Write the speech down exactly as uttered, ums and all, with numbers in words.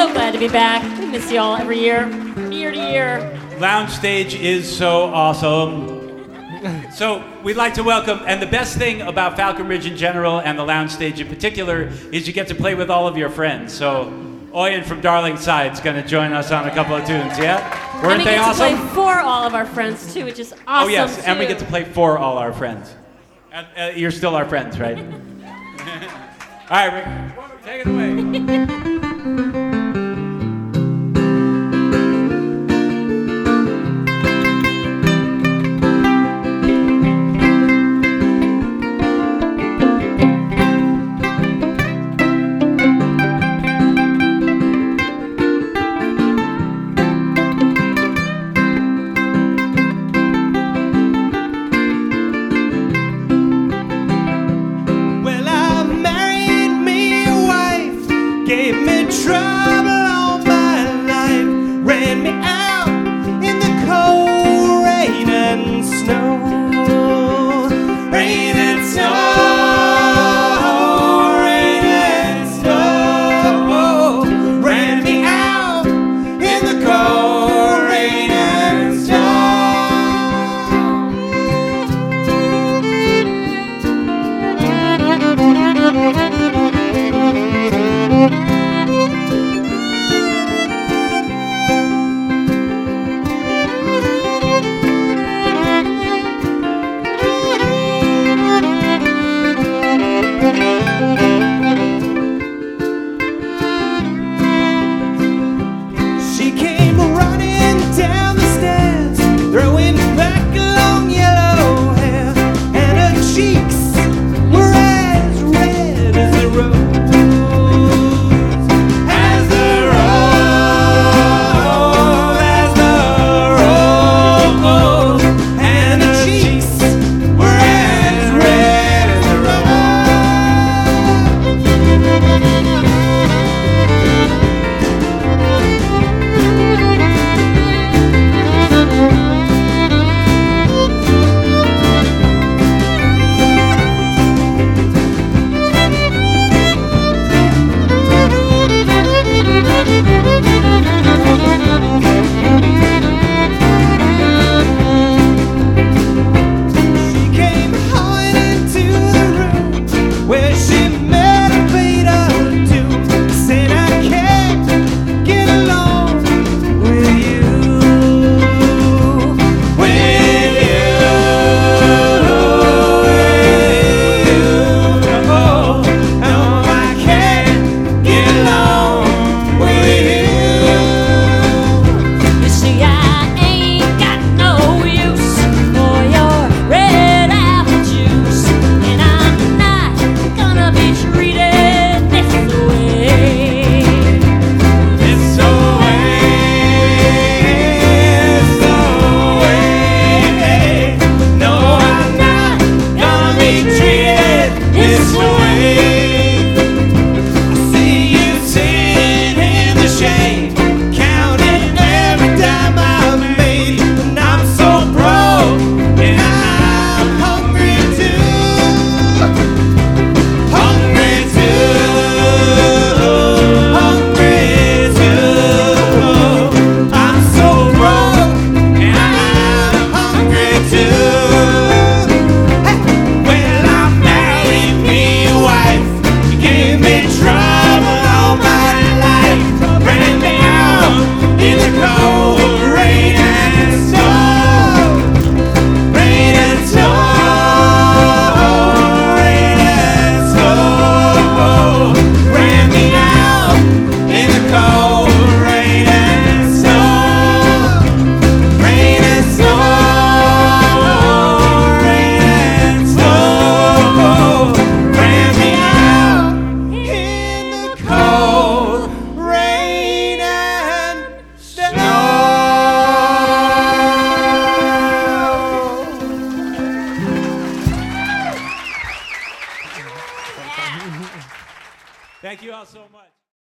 So glad to be back. We miss you all every year, from year to year. Lounge Stage is so awesome. So we'd like to welcome, and the best thing about Falcon Ridge in general and the Lounge Stage in particular is you get to play with all of your friends. So Oyen from Darling Side's going to join us on a couple of tunes, yeah? Weren't and we they get awesome? to play for all of our friends too, which is awesome. Oh yes, too. and we get to play for all our friends. Uh, uh, you're still our friends, right? All right, Rick, take it away. Thank you.